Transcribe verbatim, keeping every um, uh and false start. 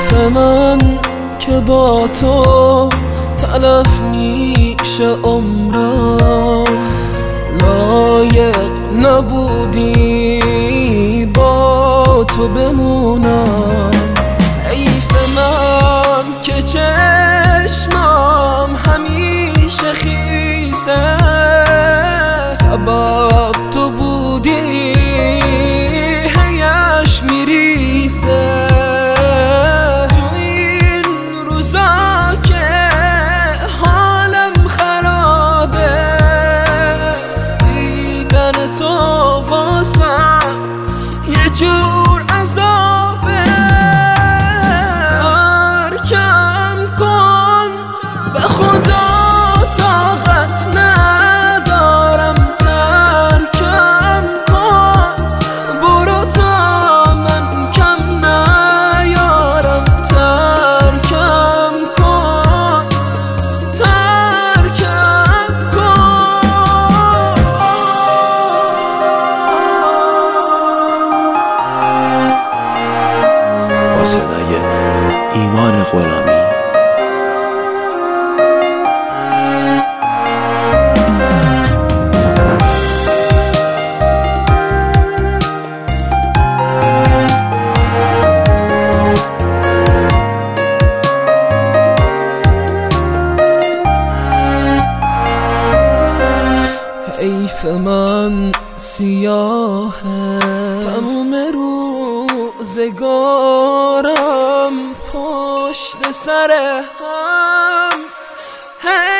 حیف من که با تو تلف میشه عمرم، لایق نبودی با تو بمونم. حیف من که چشمم همیشه خیسه، سبب تو بودی هیش میریسه. تو این روزا که حالم خرابه، دیدن تو واسم یه جور عذابه. ترکم کن به خدا طاقت ندارم، ترکم کن برو تا من کم نیارم. ترکم کن ترکم کن. با صدای ایمان غلامی. حیف من سیاهه، تموم روزگارم پشت سر هم.